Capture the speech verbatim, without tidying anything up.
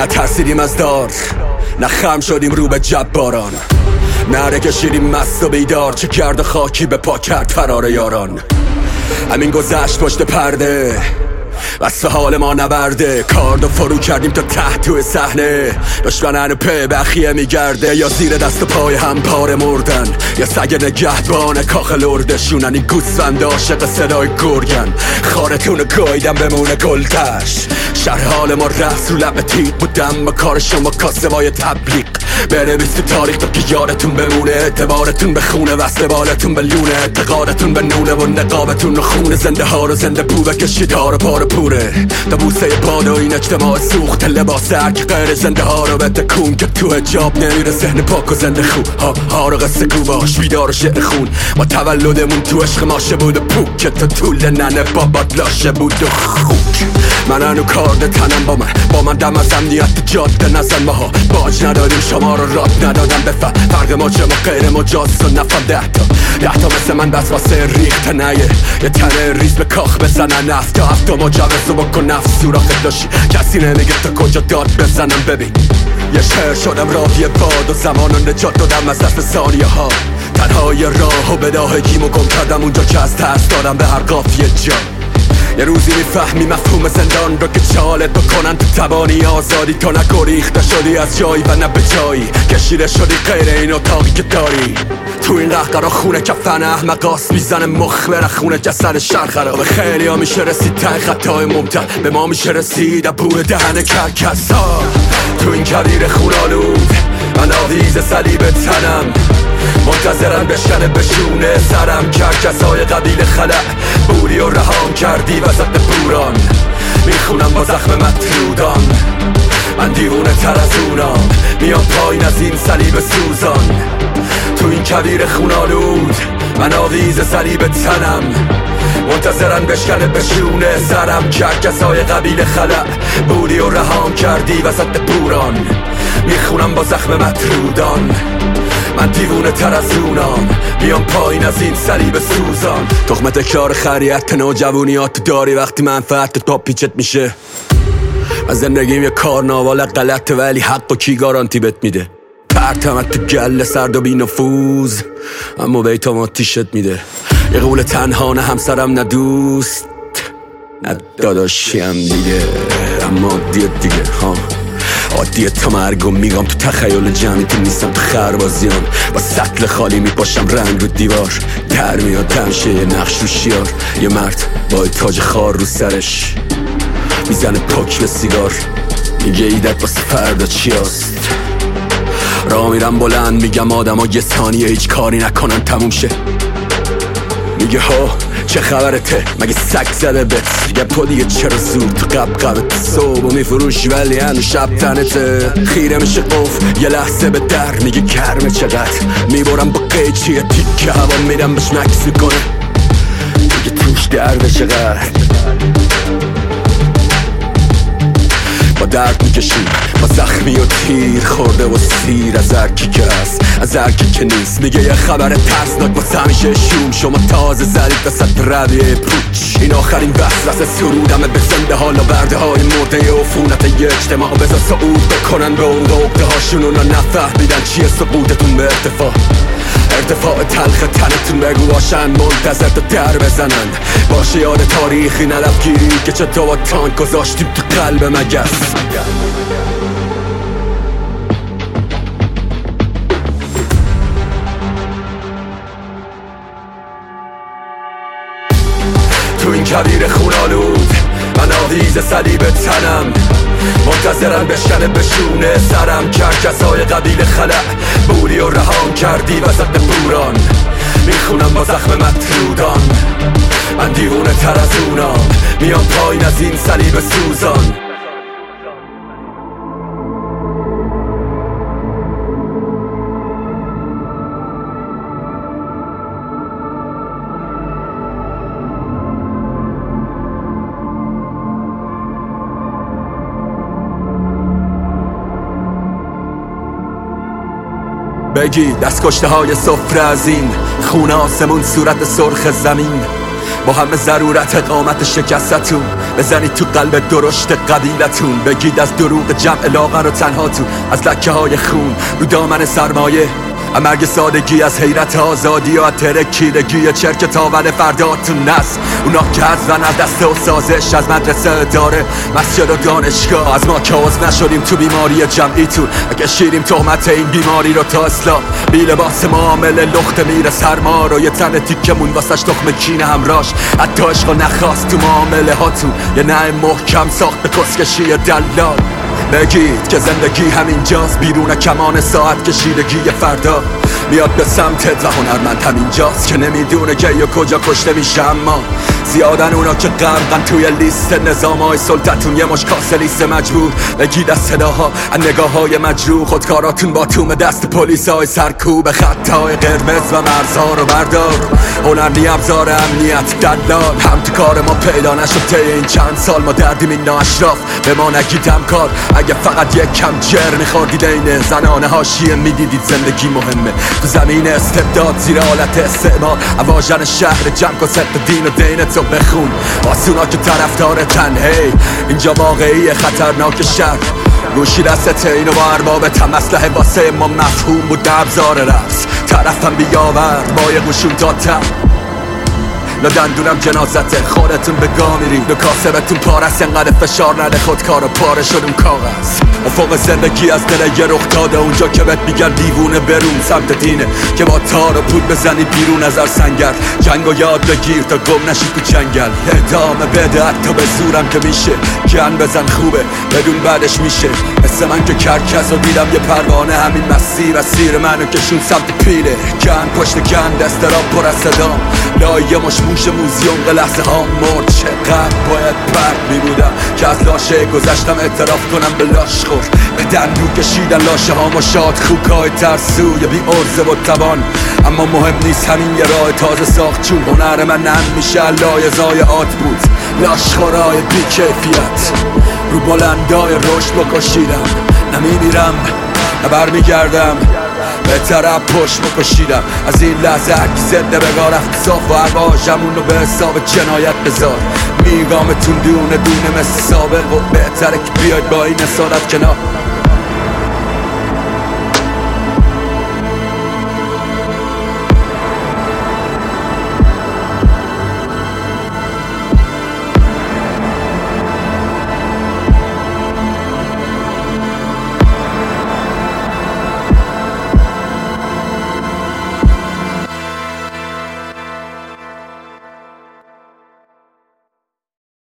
ترسیدیم از دار، نه خم شدیم رو به جباران، نره کشیدیم مست و بیدار، چه گرد خاکی به پا کرد فرار یاران. همین گذشت پشت پرده، بس حال ما نبرده، کارد و فرو کردیم تا ته توی صحنه. دشمنن پی بخیه میگرده، یا زیر دست و پای هم پاره مردن، یا سگ نگهبان کاخ لردشونن. این گوسفند عاشق صدای گرگن، خارتون گایدن بمونه گلتش. شرح حال ما رفت رو لب تیغ بودم با کار شما کاسبای تبلیغ. بنویس تو تاریخ تا که یادتون بمونه، اعتبارتون به خونه وصل بالتون به لونه، اعتقادتون به نونه و نقابتون رو خونه. زنده ها رو زنده بو بکشید ها رو پاره پوره، تا بوسه باد و این اجتماع سوخت لباس هر که غیر زنده ها رو بده کون، که تو حجاب نمیره ذهن پاک و زنده خون. ها ها رو قصه گو باش بیدار و شعر خون، ما تولدمون تو عشق ماشه بود و پوک، که تا طول ننه بابات لاشه بود و خوک. من هنو کارد تنم با من با من دم از امنیت جاده نزن. ماها باج ندادیم شما رو راد ندادم بفهم، فرق ما چه ما غیر مجاز و نفهم. ده تا ده تا مثل من بس واسه ریخت نیه، یه تنه ریز به کاخ بزنن. هفت تا هفت تا مجوز و بکن نفس سوراخت داشتی، کسی نمیگه تا کجا داد بزنم. ببین یه شهر شدم راهی باد و زمان رو نجات دادم از دست ثانیه ها. تنهای راه و بداهگیمو گم کردم اونجا که از ترس دادم به هر قافیه جا. یه روزی میفهمی مفهوم زندان رو که چالت بکنن تو توانی آزادی، تو نگریخته شدی از جایی و نه به جایی، کشیده شدی غیر این اتاقی که داری. تو این قهقرا خونه کفن احمقاس میزنه مخ بره خونه جسد شهر خرابه. خیلی ها میشه رسید ته خطای ممتد، به ما میشه رسید بور دهن کرکس ها. تو این کویر خونالود من آویز صلیب تنم، منتظرن بشکنه بشونه سرم. کرکس های قبیل خلع بوری و رهان کردی وسط بوران، میخونم با زخم مطرودان. من دیوونه تر از اونام، میام پایین از این صلیب سوزان. تو این کویر خونالود من آویز صلیب تنم، منتظرن بشکنه بشونه سرم. کرکس های قبیل خلع بوری و رهان کردی وسط بوران، میخونم با زخم مطرودان. من دیوونه تر از اونام، بیام پایین از این صلیب سوزان. تخم تکرار خریت نوجوانیات داری وقتی منفعت تا پیچت میشه. از زندگیم یه کارناوال غلطه ولی حق و کی گارانتی بهت میده. پرتمت تو گله سرد و بی نفوذ، اما بیتام آتیشت میده. یه قول تنها نه همسرم نه دوست نه داداشیم دیگه، اما دیت دیگه ها عادیه تا مرگم میگم. تو تخیل جمعیتی نیستم تو خربازیان، با سطل خالی میپاشم رنگ رو دیوار. در میاد تمشه یه نقش رو شیار، یه مرد با تاج خار رو سرش میزنه پاک به سیگار، میگه ایدت واسه فردا چی هست. راه میرم بلند میگم آدم ها یه ثانیه هیچ کاری نکنن تموم شه. میگه ها چه خبرته مگه سگ زده بت، میگه تو دیگه چرا زود تو قب قبت صبح میفروشی ولی هنو شب تنته. خیره میشه قف یه لحظه به در، میگه گرمه چقدر، میبرم با قیچی یه تیکه هوا میرم بهش مکس میکنه، میگه توش درده چقدر. با درد میکشیم با زخمی و تیر خورده و سیر از هرکی که هست از هرکی که نیست. میگه یه خبر ترسناک واسه همیشه شوم، شما تازه زدید وسط رویه پوچ. این آخرین وسوسه سرودمه به زنده حالا برده های مرده عفونت یه اجتماع. بذار صعود بکنن به اون عقده هاشون، اونا نفهمیدن چیه سقوطتون به ارتفاع. ارتفاع تلخ تنتون بگو باشن منتظر تا در بزنن. باشه یاد تاریخی نلفگیری که چطور با تانک گذاشتیم تو قلب مگس. تو این کویر خونالود من آویز صلیب تنم، منتظرن بشکنه بشونه سرم. کرکس های قبیل خلع بوری و رهان کردی وسط بوران، میخونم با زخم مطرودان. من دیوونه تر از اونام، میام پایین از این صلیب سوزان. بگی دست کشته های سفره از این خونه آسمون صورت سرخ زمین. با همه ضرورت اقامت شکستتون بزنید تو قلب درشت قبیلتون، بگید از دروغ جمع لاغر و تنها تو، از لکه های خون رو دامن سرمایه، مرگ سادگی از حیرت آزادی و ترکیدگی چرک تاول فرداتون نست. اونا که از و از دست و سازش از مدرسه داره مسجد و دانشگاه، از ما که عضو نشدیم تو بیماری جمعیتون اگه شیریم تهمت این بیماری رو تا اصلاح. بی لباس معامله لخت میره سرما رو، یه تن تیکمون واسش تخم کینه همراش، حتی عشق و نخواست تو معامله هاتون، یه نه محکم ساخت به کسکشی دلال. بگید که زندگی همینجاست، بیرون کمان ساعت کشیدگی فردا میاد به سمتت و هنرمند همینجاست که نمیدونه که یا کجا کشته میشه. اما زیادن اونا که غرقن توی لیست نظامای سلطتون، یه مش کاسه لیست مجبور. بگید از صداها از نگاه های مجروح، خودکاراتون با توم دست پلیس های سرکوب، خطای قرمز و مرزها رو بردار. هنر نی ابزار امنیت دلال، هم تو کار ما پیدا نشد طی این چند سال، ما دردیم این ناشراف به ما نگید همکار. اگه فقط یک کم جر میخوردید این زنانه حاشیه میدیدید زندگی مهمه تو زمین استبداد زیر حالت استعمار. اواژن شهر جمع کن صدق دین و دینتو بخون، آسونا که طرفدار تنهی اینجا واقعی خطرناک شهر. گوشی دستت اینو با اربابت هم اسلحه واسه ما مفهوم بود ابزار رقص. طرفم بیاورد با یه قشون دادتم لا دندونم جنازته، خودتون به گا میرید و کاسبتون پارست، انقدر فشار نده خودکار و پاره شد اون کاغذ. افق زندگی از دل یه رخ داده اونجا که بهت میگن دیوونه برون سمت دینه، که با تار و پود بزنید بیرون از سنگر. جنگ و یاد بگیر تا گم نشید تو جنگل، ادامه بده حتی به زورم که میشه، گن بزن خوبه بدون بعدش میشه. مثل من که کرکس و دیدم یه پروانه، همین مسیر از سیر منو کشون سمت پیله، گن پشت گن دست را پر از صدام، لایه مش موش موزیوم به لحظه ها مرد. چقدر باید پرد میبودم که از لاشه گذشتم اعتراف کنم به لاش خور، به دندو کشیدن لاشه ها ما شاد خوکای ترسوی بی عرضه و توان. اما مهم نیست همین یه راه تازه ساخت، چون هنر من نم میشه لایزای آت بود. لاش خورای بی کیفیت رو بلندای رشد بکشیدم، نمیمیرم نه برمیگردم به طرف پشت بکشیدم. از این لحظه هرکی زنده بگاه رفت صاف و ارواژمون رو به حساب جنایت بذار. میگامتون دونه دونه مثل سابق و بهتره که بیاید با این اصالت کنار.